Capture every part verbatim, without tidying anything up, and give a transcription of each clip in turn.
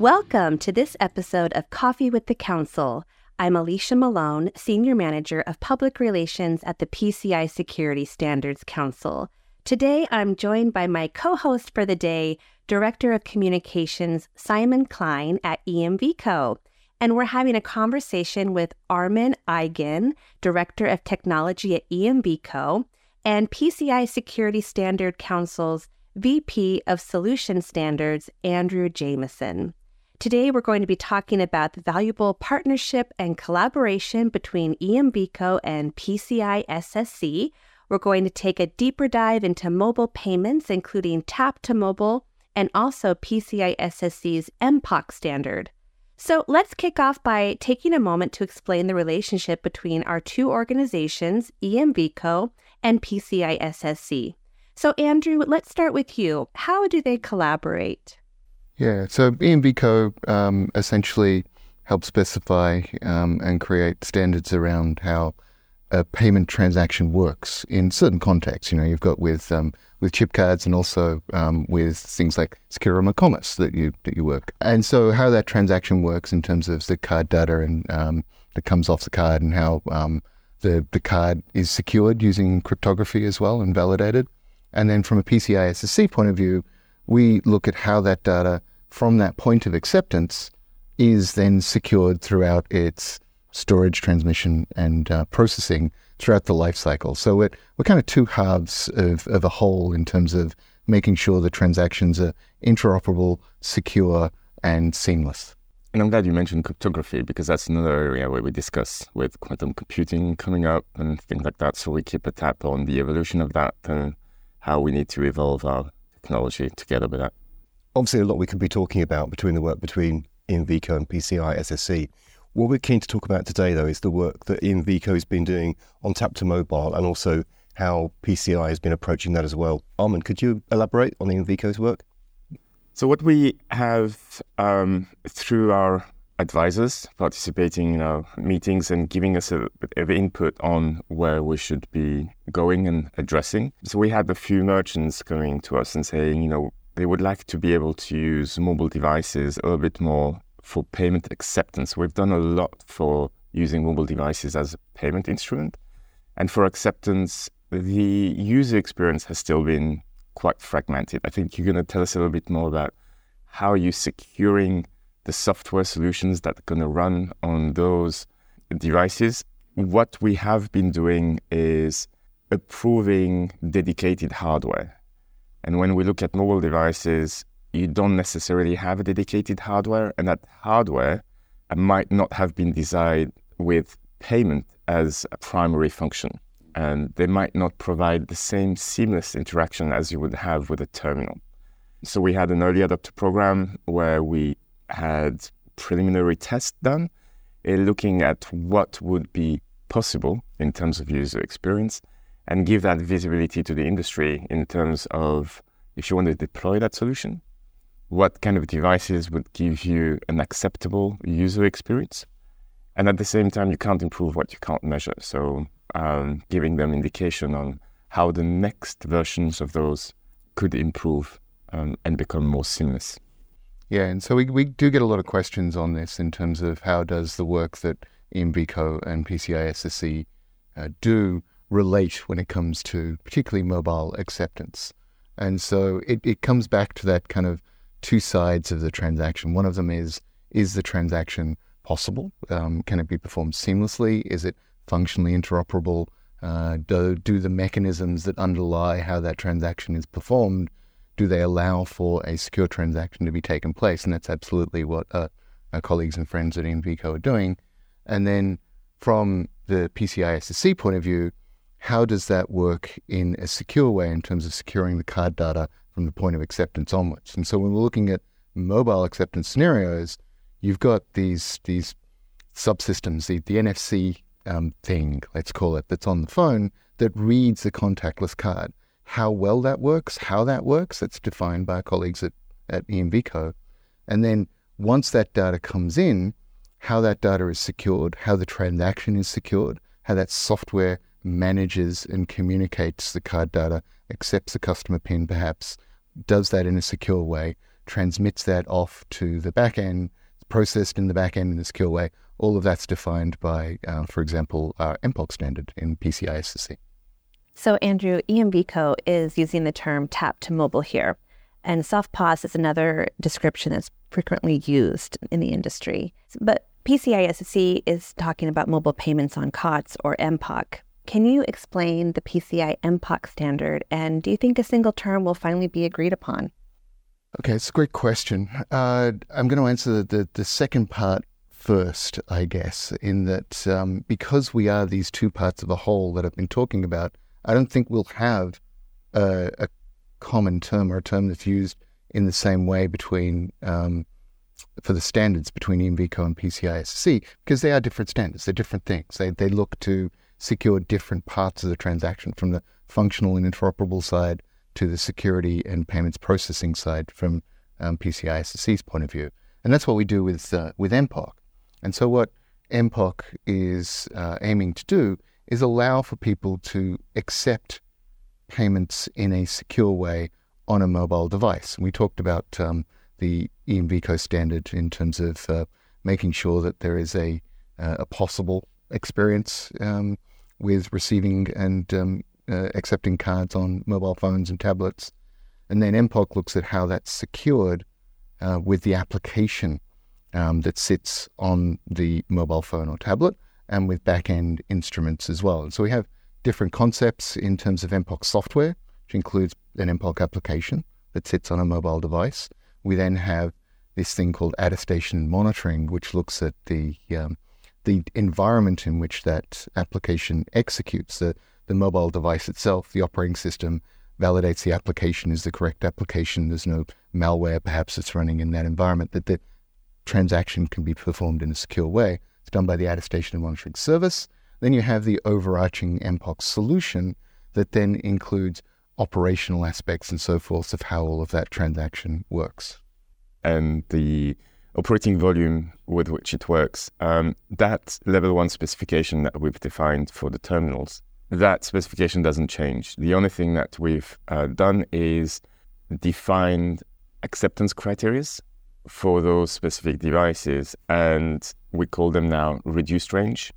Welcome to this episode of Coffee with the Council. I'm Alicia Malone, Senior Manager of Public Relations at the P C I Security Standards Council. Today, I'm joined by my co-host for the day, Director of Communications Simon Klein at EMVCo. And we're having a conversation with Armin Eigen, Director of Technology at EMVCo, and P C I Security Standard Council's V P of Solution Standards, Andrew Jameson. Today, we're going to be talking about the valuable partnership and collaboration between EMVCo and P C I S S C. We're going to take a deeper dive into mobile payments, including Tap to Mobile, and also P C I S S C's M P O C standard. So let's kick off by taking a moment to explain the relationship between our two organizations, EMVCo and P C I S S C. So Andrew, let's start with you. How do they collaborate? Yeah, so EMVCo um, essentially helps specify um, and create standards around how a payment transaction works in certain contexts. You know, you've got with um, with chip cards and also um, with things like secure remote commerce that you that you work. And so how that transaction works in terms of the card data and um, that comes off the card, and how um, the the card is secured using cryptography as well and validated. And then from a P C I S S C point of view, we look at how that data from that point of acceptance is then secured throughout its storage, transmission, and uh, processing throughout the life cycle. So we're, we're kind of two halves of, of a whole in terms of making sure the transactions are interoperable, secure, and seamless. And I'm glad you mentioned cryptography, because that's another area where we discuss with quantum computing coming up and things like that. So we keep a tap on the evolution of that and how we need to evolve our technology together with that. Obviously, a lot we could be talking about between the work between EMVCo and P C I S S C. What we're keen to talk about today, though, is the work that EMVCo has been doing on Tap to Mobile, and also how P C I has been approaching that as well. Armin, could you elaborate on EMVCo's work? So what we have um, through our advisors participating in our meetings and giving us a bit of input on where we should be going and addressing. So we had a few merchants coming to us and saying, you know, they would like to be able to use mobile devices a little bit more for payment acceptance. We've done a lot for using mobile devices as a payment instrument. And for acceptance, the user experience has still been quite fragmented. I think you're going to tell us a little bit more about how you're securing the software solutions that are going to run on those devices. What we have been doing is approving dedicated hardware. And when we look at mobile devices, you don't necessarily have a dedicated hardware, and that hardware might not have been designed with payment as a primary function. And they might not provide the same seamless interaction as you would have with a terminal. So we had an early adopter program where we had preliminary tests done, uh, looking at what would be possible in terms of user experience, and give that visibility to the industry in terms of, if you want to deploy that solution, what kind of devices would give you an acceptable user experience. And at the same time, you can't improve what you can't measure. So um, giving them indication on how the next versions of those could improve um, and become more seamless. Yeah, and so we, we do get a lot of questions on this in terms of how does the work that EMVCo and P C I S S C uh, do relate when it comes to particularly mobile acceptance. And so it, it comes back to that kind of two sides of the transaction. One of them is, is the transaction possible? Um, can it be performed seamlessly? Is it functionally interoperable? Uh, do, do the mechanisms that underlie how that transaction is performed, do they allow for a secure transaction to be taken place? And that's absolutely what uh, our colleagues and friends at EMVCo are doing. And then from the P C I S S C point of view, how does that work in a secure way in terms of securing the card data from the point of acceptance onwards? And so when we're looking at mobile acceptance scenarios, you've got these these subsystems, the, the N F C um, thing, let's call it, that's on the phone that reads the contactless card. How well that works, how that works, that's defined by our colleagues at, at EMVCo. And then once that data comes in, how that data is secured, how the transaction is secured, how that software manages and communicates the card data, accepts the customer PIN perhaps, does that in a secure way, transmits that off to the back end, processed in the back end in a secure way. All of that's defined by, uh, for example, our M P O C standard in P C I S S C. So, Andrew, EMVCo is using the term tap to mobile here, and soft P O S is another description that's frequently used in the industry. But P C I S S C is talking about mobile payments on C O T S or M P O C. Can you explain the P C I M P O C standard, and do you think a single term will finally be agreed upon? Okay, it's a great question. Uh, I'm going to answer the, the, the second part first, I guess, in that um, because we are these two parts of a whole that I've been talking about, I don't think we'll have a, a common term or a term that's used in the same way between um, for the standards between EMVCo and P C I S S C, because they are different standards. They're different things. They they look to secure different parts of the transaction, from the functional and interoperable side to the security and payments processing side from um, P C I S S C's point of view. And that's what we do with uh, with M P O C. And so what M P O C is uh, aiming to do is allow for people to accept payments in a secure way on a mobile device. And we talked about um, the EMVCo standard in terms of uh, making sure that there is a, uh, a possible experience um, with receiving and um, uh, accepting cards on mobile phones and tablets. And then M P O C looks at how that's secured uh, with the application um, that sits on the mobile phone or tablet, and with back-end instruments as well. And so we have different concepts in terms of M P O C software, which includes an M P O C application that sits on a mobile device. We then have this thing called attestation monitoring, which looks at the um, the environment in which that application executes. The, the mobile device itself, the operating system, validates the application is the correct application. There's no malware perhaps that's running in that environment, that the transaction can be performed in a secure way. It's done by the attestation and monitoring service. Then you have the overarching M P O C solution that then includes operational aspects and so forth of how all of that transaction works. And the operating volume with which it works, um, that level one specification that we've defined for the terminals, that specification doesn't change. The only thing that we've uh, done is defined acceptance criteria for those specific devices, and we call them now reduced range.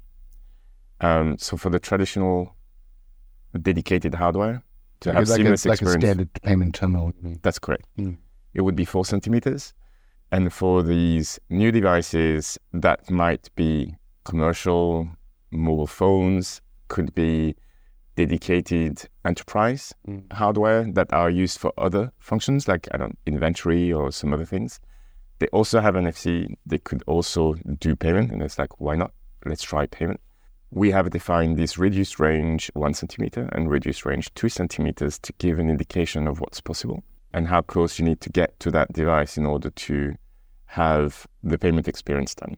Um, so for the traditional dedicated hardware, to have like seamless a, like experience, a standard payment terminal. that's correct. Mm. It would be four centimeters. And for these new devices, that might be commercial, mobile phones, could be dedicated enterprise mm. hardware that are used for other functions, like I don't inventory or some other things. They also have N F C. They could also do payment, and it's like, why not? Let's try payment. We have defined this reduced range one centimeter and reduced range two centimeters to give an indication of what's possible and how close you need to get to that device in order to have the payment experience done.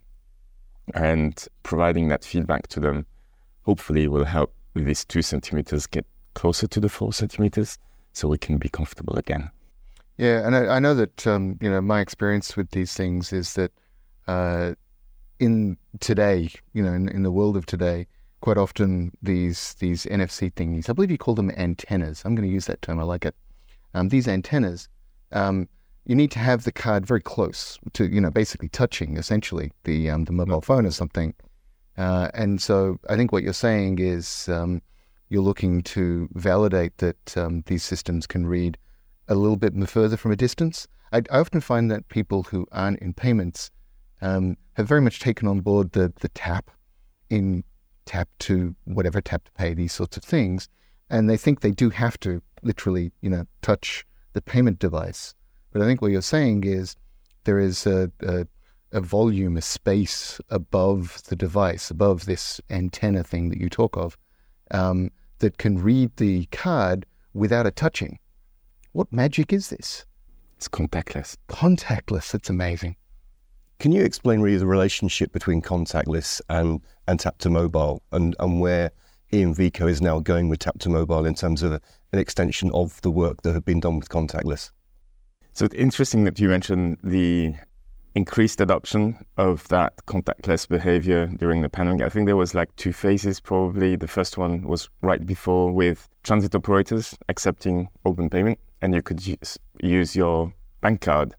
And providing that feedback to them hopefully will help these two centimeters get closer to the four centimeters so we can be comfortable again. Yeah, and I, I know that, um, you know, my experience with these things is that uh, in today, you know, in, in the world of today, quite often these these N F C thingies, I believe you call them antennas. I'm going to use that term. I like it. Um, these antennas, um, you need to have the card very close to, you know, basically touching essentially the um, the mobile phone or something. Uh, and so I think what you're saying is um, you're looking to validate that um, these systems can read a little bit further from a distance. I, I often find that people who aren't in payments um, have very much taken on board the the tap in tap to whatever, tap to pay, these sorts of things, and they think they do have to literally, you know, touch the payment device. But I think what you're saying is there is a, a, a volume, a space above the device, above this antenna thing that you talk of, um, that can read the card without it touching. What magic is this? It's contactless. Contactless. It's amazing. Can you explain really the relationship between contactless and, and tap to mobile, and, and where EMVCo is now going with tap to mobile in terms of a, an extension of the work that had been done with contactless? So it's interesting that you mentioned the increased adoption of that contactless behavior during the pandemic. I think there was like two phases probably. The first one was right before with transit operators accepting open payment, and you could use, use your bank card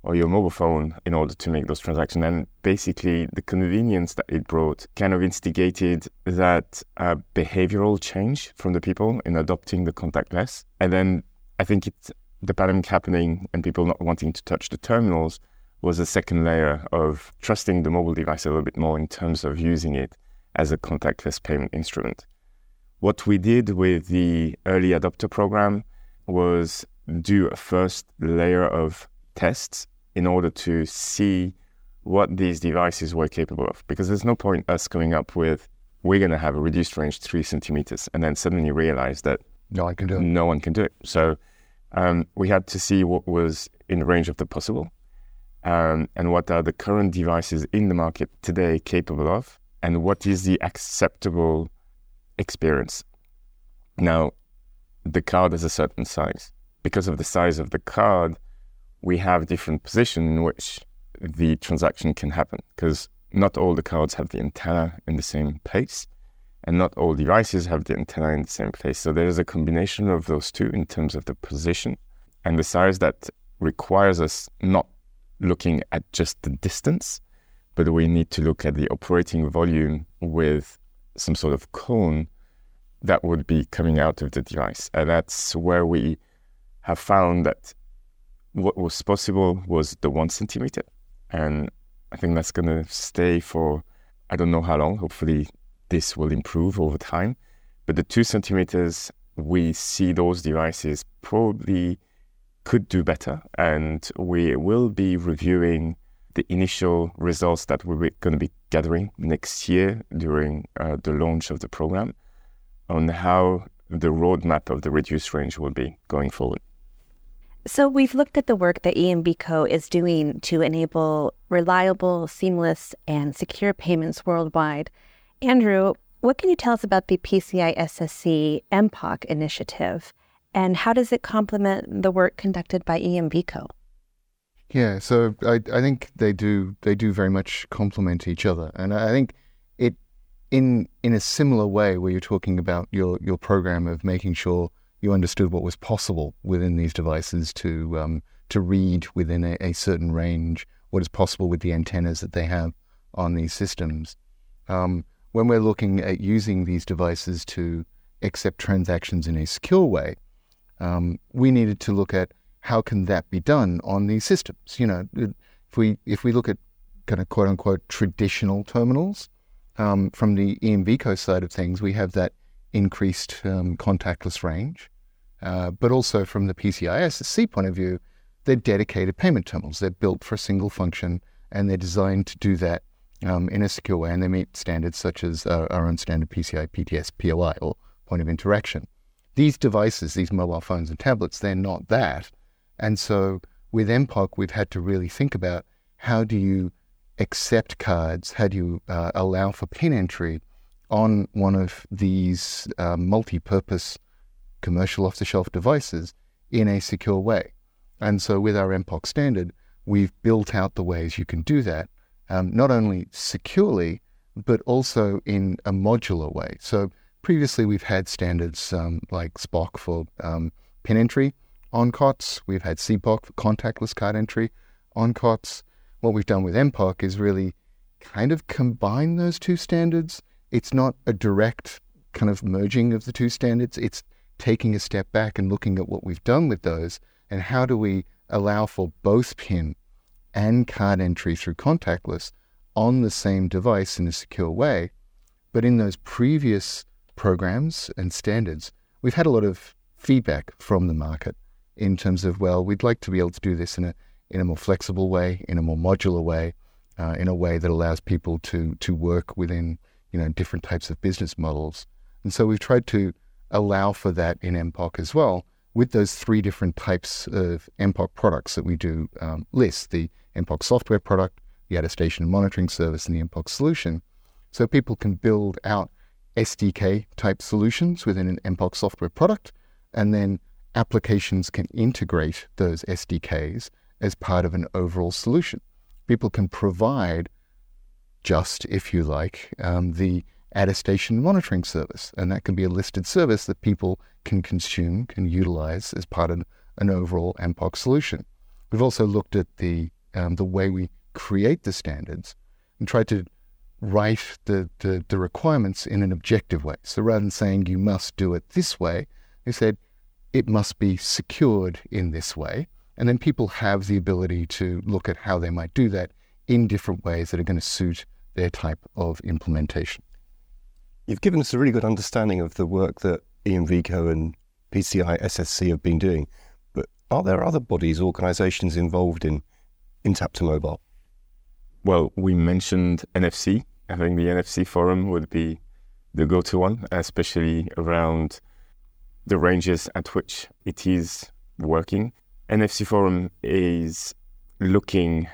or your mobile phone in order to make those transactions. And basically, the convenience that it brought kind of instigated that uh, behavioral change from the people in adopting the contactless. And then I think it's the pandemic happening and people not wanting to touch the terminals was a second layer of trusting the mobile device a little bit more in terms of using it as a contactless payment instrument. What we did with the early adopter program was do a first layer of tests in order to see what these devices were capable of. Because there's no point us coming up with, we're going to have a reduced range three centimeters, and then suddenly realize that no one can do it. No one can do it. So um, we had to see what was in the range of the possible, um, and what are the current devices in the market today capable of, and what is the acceptable experience. Now, the card has a certain size. Because of the size of the card, we have different positions in which the transaction can happen, because not all the cards have the antenna in the same place, and not all devices have the antenna in the same place. So there is a combination of those two in terms of the position and the size that requires us not looking at just the distance, but we need to look at the operating volume with some sort of cone that would be coming out of the device. And that's where we have found that what was possible was the one centimeter. And I think that's going to stay for, I don't know how long. Hopefully this will improve over time. But the two centimeters, we see those devices probably could do better. And we will be reviewing the initial results that we're going to be gathering next year during uh, the launch of the program on how the roadmap of the reduced range will be going forward. So we've looked at the work that EMVCo is doing to enable reliable, seamless, and secure payments worldwide. Andrew, what can you tell us about the P C I S S C M P O C initiative, and how does it complement the work conducted by EMVCo? Yeah, so I, I think they do they do very much complement each other, and I think it in in a similar way where you're talking about your your program of making sure you understood what was possible within these devices to um, to read within a, a certain range, what is possible with the antennas that they have on these systems. Um, when we're looking at using these devices to accept transactions in a secure way, um, we needed to look at how can that be done on these systems. You know, if we if we look at kind of quote unquote traditional terminals, um, from the EMVCo side of things, we have that increased um, contactless range. Uh, but also from the P C I S S C point of view, they're dedicated payment terminals. They're built for a single function, and they're designed to do that um, in a secure way, and they meet standards such as uh, our own standard P C I P T S P O I, or point of interaction. These devices, these mobile phones and tablets, they're not that. And so with M P O C, we've had to really think about how do you accept cards, how do you uh, allow for PIN entry on one of these uh, multi-purpose commercial off-the-shelf devices in a secure way. And so with our M P O C standard, we've built out the ways you can do that, um, not only securely, but also in a modular way. So previously we've had standards um, like S P O C for um, PIN entry on C O Ts. We've had C P O C for contactless card entry on C O Ts. What we've done with M P O C is really kind of combine those two standards. It's not a direct kind of merging of the two standards. It's taking a step back and looking at what we've done with those and how do we allow for both PIN and card entry through contactless on the same device in a secure way. But in those previous programs and standards, we've had a lot of feedback from the market in terms of, well, we'd like to be able to do this in a in a more flexible way, in a more modular way, uh, in a way that allows people to to work within, you know, different types of business models. And so we've tried to allow for that in M P O C as well, with those three different types of M P O C products that we do um, list, the M P O C software product, the attestation and monitoring service, and the M P O C solution. So people can build out S D K type solutions within an M P O C software product, and then applications can integrate those S D Ks as part of an overall solution. People can provide just, if you like, um, the attestation monitoring service, and that can be a listed service that people can consume, can utilize as part of an overall M P O C solution. We've also looked at the um, the way we create the standards and tried to write the, the, the requirements in an objective way. So rather than saying you must do it this way, we said it must be secured in this way. And then people have the ability to look at how they might do that in different ways that are going to suit their type of implementation. You've given us a really good understanding of the work that EnVico and P C I S S C have been doing, but are there other bodies, organisations involved in, in Tap to Mobile? Well, we mentioned N F C. I think the N F C forum would be the go-to one, especially around the ranges at which it is working. N F C forum is looking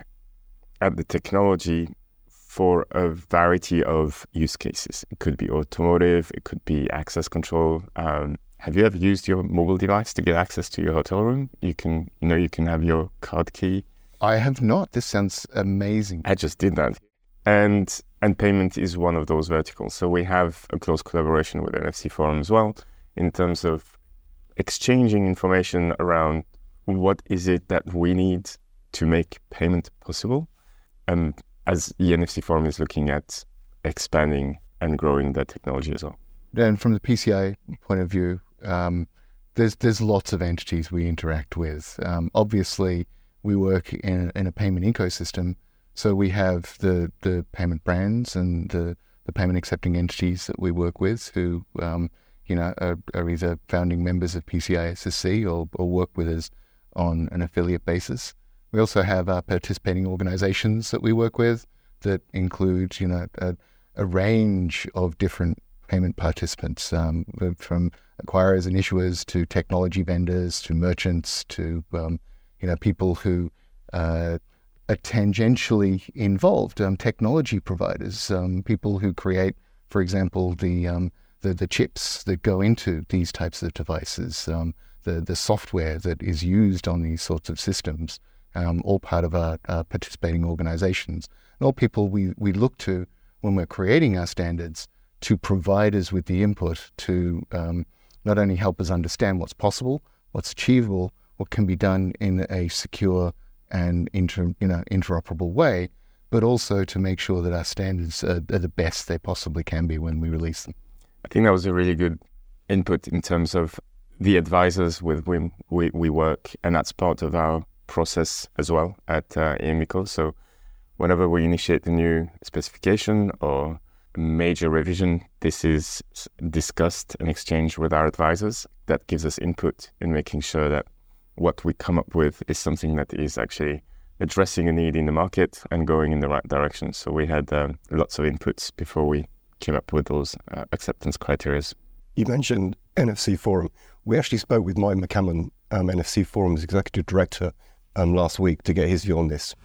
at the technology for a variety of use cases. It could be automotive, it could be access control. Um, have you ever used your mobile device to get access to your hotel room? You can, you know, you can have your card key. I have not. This sounds amazing. I just did that. And and payment is one of those verticals. So we have a close collaboration with N F C forum as well in terms of exchanging information around what is it that we need to make payment possible. And as the N F C forum is looking at expanding and growing that technology as well. And from the P C I point of view, um, there's there's lots of entities we interact with. Um, obviously, we work in, in a payment ecosystem, so we have the, the payment brands and the, the payment accepting entities that we work with who, um, you know, are, are either founding members of P C I S S C or, or work with us on an affiliate basis. We also have our participating organizations that we work with that include, you know, a, a range of different payment participants, um, from acquirers and issuers to technology vendors to merchants to, um, you know, people who uh, are tangentially involved, um, technology providers, um, people who create, for example, the, um, the the chips that go into these types of devices, um, the the software that is used on these sorts of systems. Um, all part of our, our participating organizations, and all people we, we look to when we're creating our standards to provide us with the input to um, not only help us understand what's possible, what's achievable, what can be done in a secure and inter, you know, interoperable way, but also to make sure that our standards are, are the best they possibly can be when we release them. I think that was a really good input in terms of the advisors with whom we, we work, and that's part of our process as well at uh, EnVico. So whenever we initiate a new specification or a major revision, this is discussed and exchanged with our advisors. That gives us input in making sure that what we come up with is something that is actually addressing a need in the market and going in the right direction. So we had um, lots of inputs before we came up with those uh, acceptance criteria. You mentioned N F C Forum. We actually spoke with Mike McCammon, um, N F C Forum's Executive Director, Um, last week to get his view on this.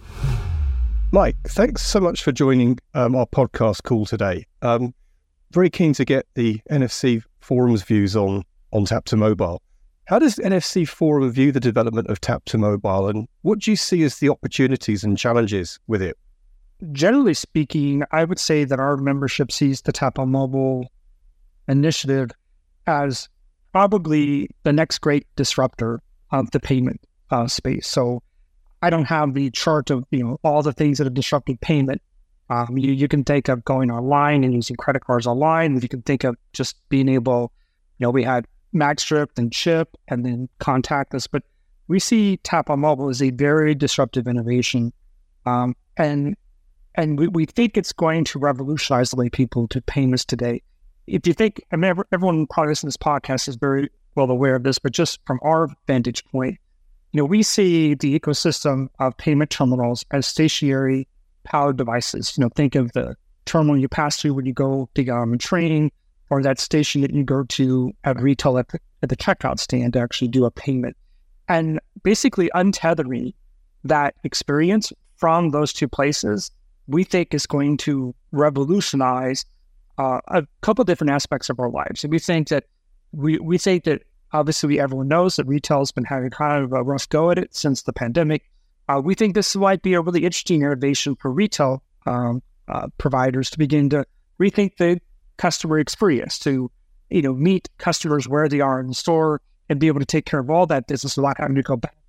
Mike, thanks so much for joining um, our podcast call today. Um, very keen to get the N F C Forum's views on, on Tap to Mobile. How does N F C Forum view the development of Tap to Mobile, and what do you see as the opportunities and challenges with it? Generally speaking, I would say that our membership sees the Tap on Mobile initiative as probably the next great disruptor of the payment Uh, space. So I don't have the chart of, you know, all the things that have disrupted payment. Um, you, you can think of going online and using credit cards online. You can think of just being able, you know, we had MagStrip and Chip and then contactless, but we see Tap on Mobile as a very disruptive innovation. Um, and and we, we think it's going to revolutionize the way people do payments today. If you think, I mean, everyone probably listening to this podcast is very well aware of this, but just from our vantage point, you know, we see the ecosystem of payment terminals as stationary powered devices. You know, think of the terminal you pass through when you go to um, a train, or that station that you go to at retail at the, at the checkout stand to actually do a payment. And basically untethering that experience from those two places, we think is going to revolutionize uh, a couple different aspects of our lives. And we think that we, we think that obviously, everyone knows that retail has been having kind of a rough go at it since the pandemic. Uh, we think this might be a really interesting innovation for retail um, uh, providers to begin to rethink the customer experience, to, you know, meet customers where they are in the store and be able to take care of all that business without having to go back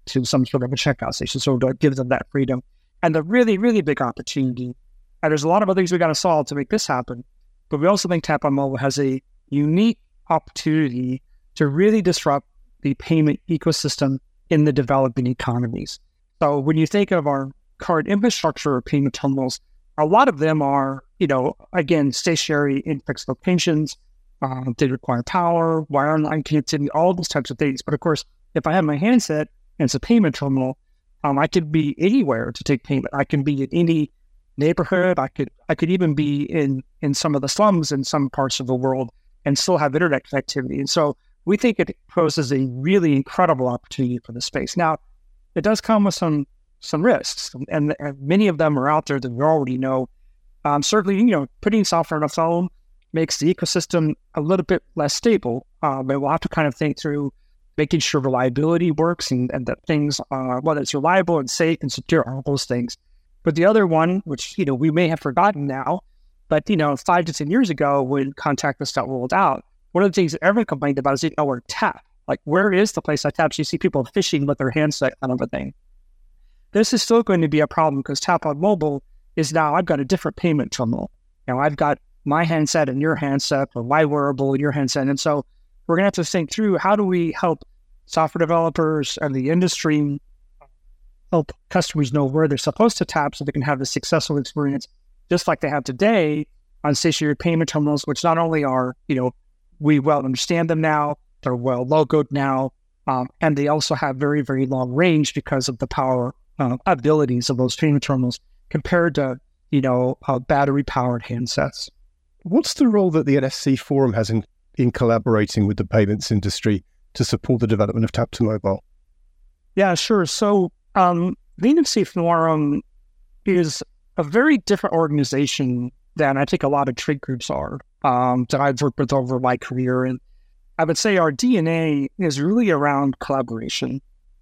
to some sort of a checkout station. So it gives them that freedom. And the really, really big opportunity, and there's a lot of other things we got to solve to make this happen, but we also think Tap on Mobile has a unique opportunity to really disrupt the payment ecosystem in the developing economies. So when you think of our current infrastructure of payment terminals, a lot of them are, you know, again, stationary in fixed locations. Uh, they require power, wireline connectivity, all those types of things. But of course, if I have my handset and it's a payment terminal, um, I could be anywhere to take payment. I can be in any neighborhood. I could I could even be in in some of the slums in some parts of the world and still have internet connectivity. And so we think it poses a really incredible opportunity for the space. Now, it does come with some some risks, and, and many of them are out there that we already know. Um, certainly, you know, putting software on a phone makes the ecosystem a little bit less stable, uh, but we'll have to kind of think through making sure reliability works and, and that things, uh, whether it's reliable and safe and secure, all those things. But the other one, which, you know, we may have forgotten now, but, you know, five to ten years ago when contactless got rolled out, one of the things that everyone complained about is you know where to tap. Like, where is the place I tap? So you see people fishing with their handset kind of a thing. This is still going to be a problem because Tap on Mobile is now, I've got a different payment terminal. You know, I've got my handset and your handset, or my wearable and your handset. And so we're going to have to think through, how do we help software developers and the industry help customers know where they're supposed to tap so they can have a successful experience, just like they have today on stationary payment terminals, which not only are, you know, we well understand them now, they're well logoed now, um, and they also have very, very long range because of the power uh, abilities of those payment terminals compared to, you know, uh, battery-powered handsets. What's the role that the N F C Forum has in, in collaborating with the payments industry to support the development of Tap to Mobile? Yeah, sure. So um, the N F C Forum is a very different organization than I think a lot of trade groups are um, that I've worked with over my career. And I would say our D N A is really around collaboration.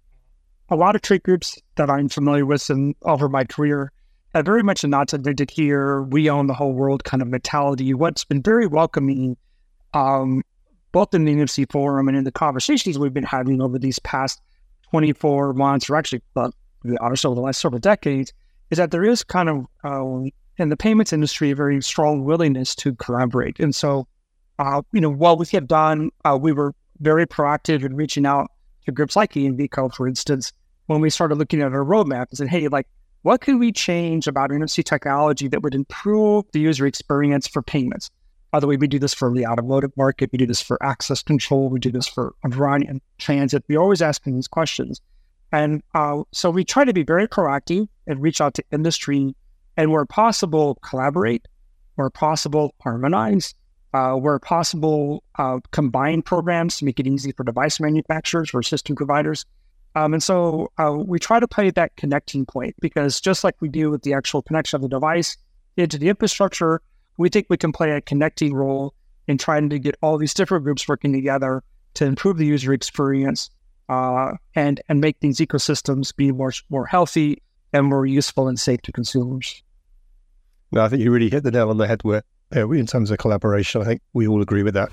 A lot of trade groups that I'm familiar with and over my career have very much a not invented here, we own the whole world kind of mentality. What's been very welcoming, um, both in the N F C Forum and in the conversations we've been having over these past twenty-four months, or actually, uh, honestly, over the last several decades, is that there is kind of, uh, in the payments industry, a very strong willingness to collaborate. And so, uh, you know, what we have done, uh, we were very proactive in reaching out to groups like EnVCo, for instance, when we started looking at our roadmap and said, hey, like, what can we change about N F C technology that would improve the user experience for payments? By the way, we do this for the automotive market. We do this for access control. We do this for a variety of transit. We're always asking these questions. And uh, so we try to be very proactive and reach out to industry, and where possible, collaborate, where possible, harmonize, uh, where possible, uh, combine programs to make it easy for device manufacturers or system providers. Um, and so uh, we try to play that connecting point, because just like we do with the actual connection of the device into the infrastructure, we think we can play a connecting role in trying to get all these different groups working together to improve the user experience uh, and and make these ecosystems be more more healthy and more useful and safe to consumers. No, I think you really hit the nail on the head where, uh, in terms of collaboration. I think we all agree with that.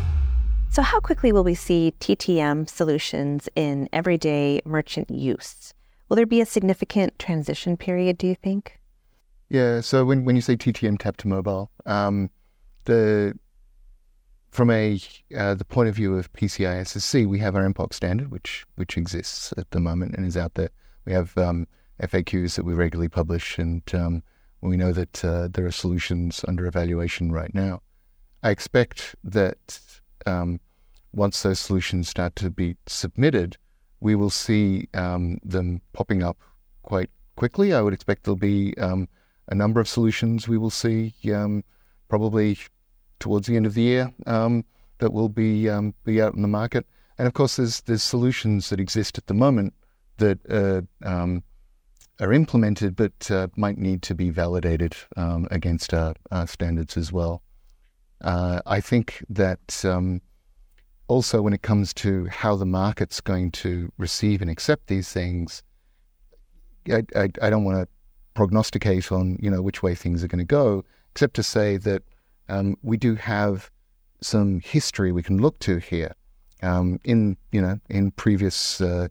So how quickly will we see T T M solutions in everyday merchant use? Will there be a significant transition period, do you think? Yeah, so when, when you say T T M Tap to Mobile, um, the from a uh, the point of view of P C I S S C, we have our M P O C standard, which which exists at the moment and is out there. We have um, F A Qs that we regularly publish, and um, we know that uh, there are solutions under evaluation right now. I expect that um, once those solutions start to be submitted, we will see um, them popping up quite quickly. I would expect there'll be um, a number of solutions we will see um, probably towards the end of the year um, that will be um, be out in the market. And of course, there's there's solutions that exist at the moment that uh, um, are implemented, but uh, might need to be validated um, against our, our standards as well. Uh, I think that um, also when it comes to how the market's going to receive and accept these things, I, I, I don't want to prognosticate on, you know, which way things are going to go, except to say that um, we do have some history we can look to here. Um, in, you know, in previous uh,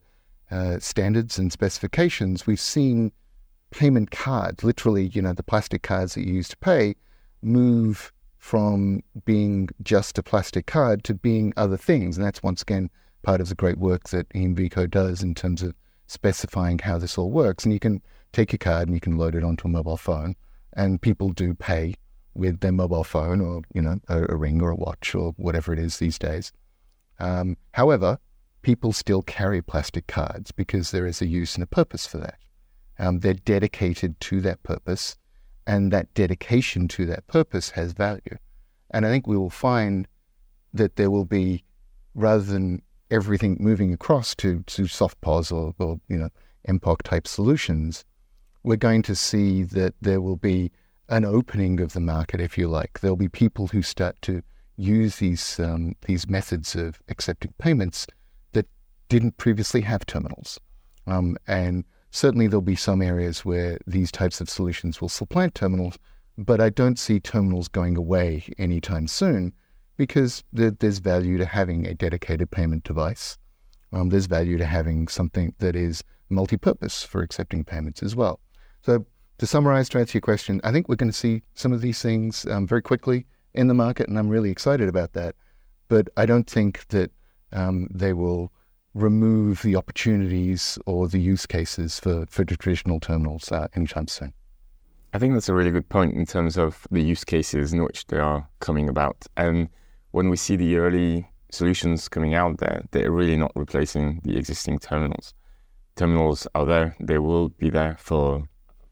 uh, standards and specifications, we've seen payment cards, literally, you know, the plastic cards that you use to pay, move from being just a plastic card to being other things. And that's once again part of the great work that EnVico does in terms of specifying how this all works. And you can take your card and you can load it onto a mobile phone, and people do pay with their mobile phone or, you know, a, a ring or a watch or whatever it is these days. Um, however, people still carry plastic cards because there is a use and a purpose for that. Um, they're dedicated to that purpose, and that dedication to that purpose has value. And I think we will find that there will be, rather than everything moving across to, to soft P O S or, or, you know, M P O C type solutions, we're going to see that there will be an opening of the market, if you like. There'll be people who start to use these um, these methods of accepting payments that didn't previously have terminals. Um, and certainly there'll be some areas where these types of solutions will supplant terminals, but I don't see terminals going away anytime soon, because there, there's value to having a dedicated payment device. Um, there's value to having something that is multi-purpose for accepting payments as well. So to summarize, to answer your question, I think we're going to see some of these things um, very quickly in the market, and I'm really excited about that. But I don't think that um, they will remove the opportunities or the use cases for, for traditional terminals uh, anytime soon. I think that's a really good point in terms of the use cases in which they are coming about. And when we see the early solutions coming out there, they're really not replacing the existing terminals. Terminals are there, they will be there for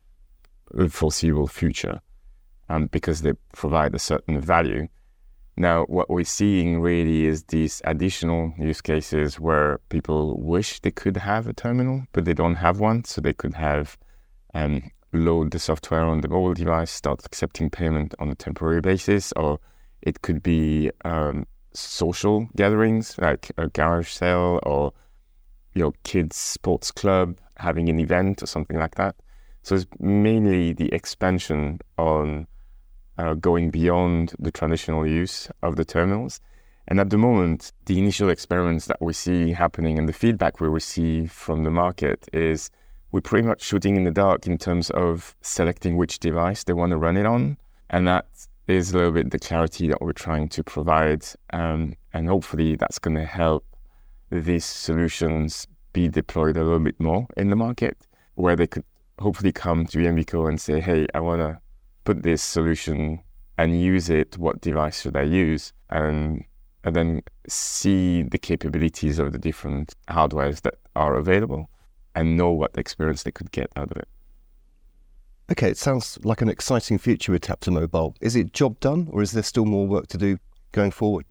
the foreseeable future um, because they provide a certain value. Now, what we're seeing really is these additional use cases where people wish they could have a terminal, but they don't have one, so they could have um, load the software on the mobile device, start accepting payment on a temporary basis, or it could be um, social gatherings like a garage sale or your kids' sports club having an event or something like that. So it's mainly the expansion on uh, going beyond the traditional use of the terminals. And at the moment, the initial experiments that we see happening and the feedback we receive from the market is we're pretty much shooting in the dark in terms of selecting which device they want to run it on. And that is a little bit the clarity that we're trying to provide. Um, and hopefully that's going to help these solutions be deployed a little bit more in the market, where they could hopefully come to EnVico and say, hey, I want to put this solution and use it. What device should I use? And, and then see the capabilities of the different hardwares that are available and know what experience they could get out of it. Okay, it sounds like an exciting future with Tap to Mobile. Is it job done, or is there still more work to do going forward?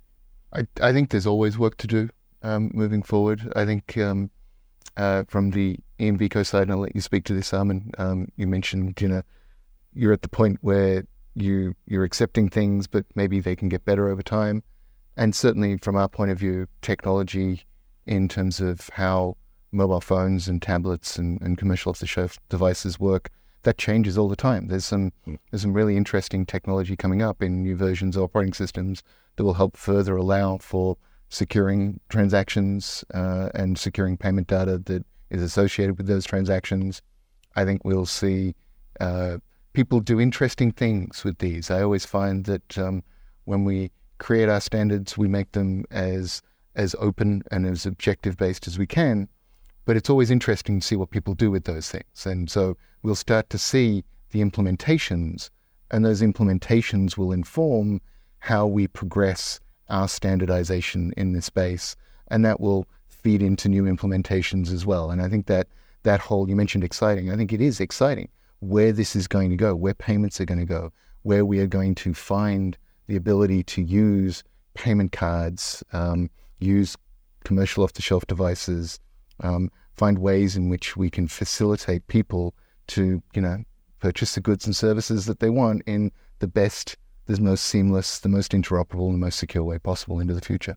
I, I think there's always work to do um, moving forward. I think um, uh, from the EnVico side, and I'll let you speak to this, Armin, um, you mentioned, you know, you're at the point where you, you're accepting things, but maybe they can get better over time. And certainly from our point of view, technology in terms of how mobile phones and tablets and, and commercial off-the-shelf devices work, that changes all the time. There's some there's some really interesting technology coming up in new versions of operating systems that will help further allow for securing transactions uh, and securing payment data that is associated with those transactions. I think we'll see uh, people do interesting things with these. I always find that um, when we create our standards, we make them as as open and as objective-based as we can. But it's always interesting to see what people do with those things. And so we'll start to see the implementations, and those implementations will inform how we progress our standardization in this space. And that will feed into new implementations as well. And I think that that whole, you mentioned exciting, I think it is exciting where this is going to go, where payments are going to go, where we are going to find the ability to use payment cards, um, use commercial off-the-shelf devices, Um, find ways in which we can facilitate people to, you know, purchase the goods and services that they want in the best, the most seamless, the most interoperable, and the most secure way possible into the future.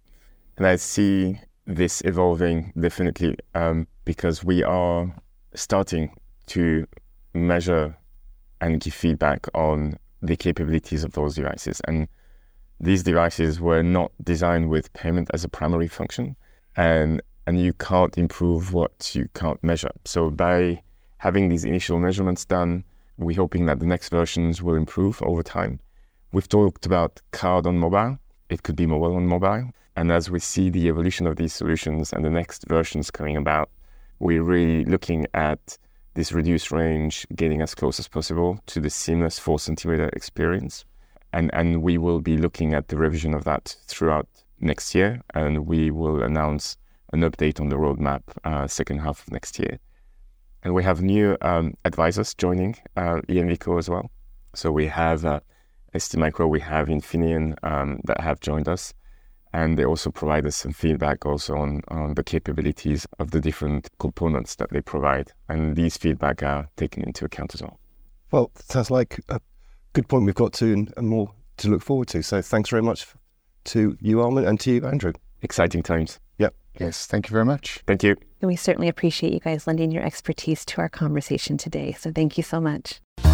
And I see this evolving definitely um, because we are starting to measure and give feedback on the capabilities of those devices. And these devices were not designed with payment as a primary function. And and you can't improve what you can't measure. So by having these initial measurements done, we're hoping that the next versions will improve over time. We've talked about card on mobile. It could be mobile on mobile. And as we see the evolution of these solutions and the next versions coming about, we're really looking at this reduced range getting as close as possible to the seamless four centimeter experience. And, and we will be looking at the revision of that throughout next year. And we will announce an update on the roadmap uh, second half of next year. And we have new um, advisors joining uh, eMVCo as well. So we have uh, STMicro, we have Infineon um, that have joined us. And they also provide us some feedback also on, on the capabilities of the different components that they provide. And these feedback are taken into account as well. Well, sounds like a good point we've got to and, and more to look forward to. So thanks very much to you, Armin, and to you, Andrew. Exciting times. Yep. Yes, thank you very much. Thank you. And we certainly appreciate you guys lending your expertise to our conversation today. So thank you so much.